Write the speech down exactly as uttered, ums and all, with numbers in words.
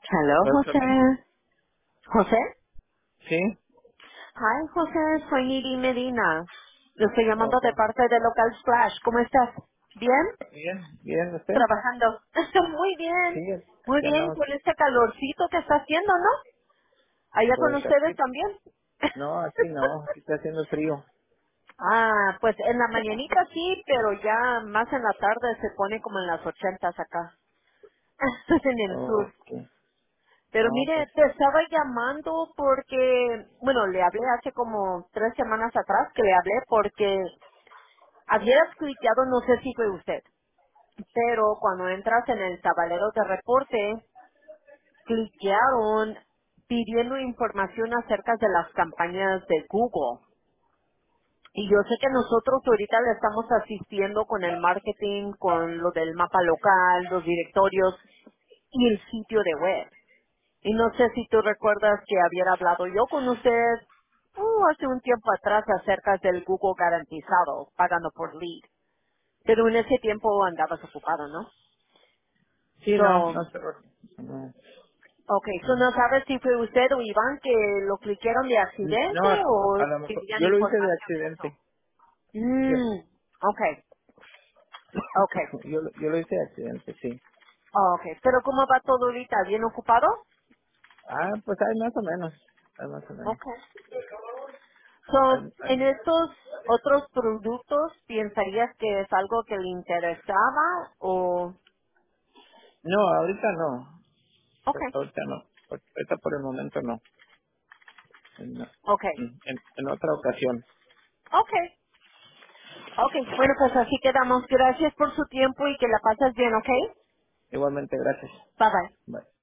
Hello, ¿Puedo servir? José. ¿José? Sí. Hi, José. Soy Niri Medina. Lo estoy Oh, llamando de ¿cómo? parte de Local Splash. ¿Cómo estás? ¿Bien? Bien, bien, ¿usted? Trabajando. Muy bien. Sí, Muy aquí bien andamos. con este calorcito que está haciendo, ¿no? Allá con Pues ustedes aquí, también. no, aquí no, aquí está haciendo frío. Ah, pues en la mañanita sí, pero ya más en la tarde se pone como en las ochentas acá. En el sur. Ok. Pero No, pues, mire, te estaba llamando porque, bueno, le hablé hace como tres semanas atrás que le hablé porque había cliqueado, no sé si fue usted, pero cuando entras en el tablero de reporte, cliquearon pidiendo información acerca de las campañas de Google. Y yo sé que nosotros ahorita le estamos asistiendo con el marketing, con lo del mapa local, los directorios y el sitio de web. Y no sé si tú recuerdas que había hablado yo con usted uh, hace un tiempo atrás acerca del Google garantizado, pagando por lead. Pero en ese tiempo andabas ocupado, ¿no? sí, no, So, no se no, okay, so no. no sabes si fue usted o Iván que lo cliquearon de No, accidente o a lo mejor, querían yo lo hice de información de eso. accidente. Yo, Mm, okay, okay, yo, lo- yo lo hice de accidente, sí. okay. Pero ¿cómo va todo ahorita? ¿Bien ocupado? Ah, pues hay más o menos, hay más o menos. Okay. So, Hay- en hay- estos otros productos, ¿pensarías que es algo que le interesaba o...? no, ahorita no, Okay, ahorita no, ahorita por el momento no. En, okay, en, en otra ocasión. okay, okay. Bueno, pues así quedamos. Gracias por su tiempo y que la pases bien, ¿ok? Igualmente, gracias. Bye bye. Bye.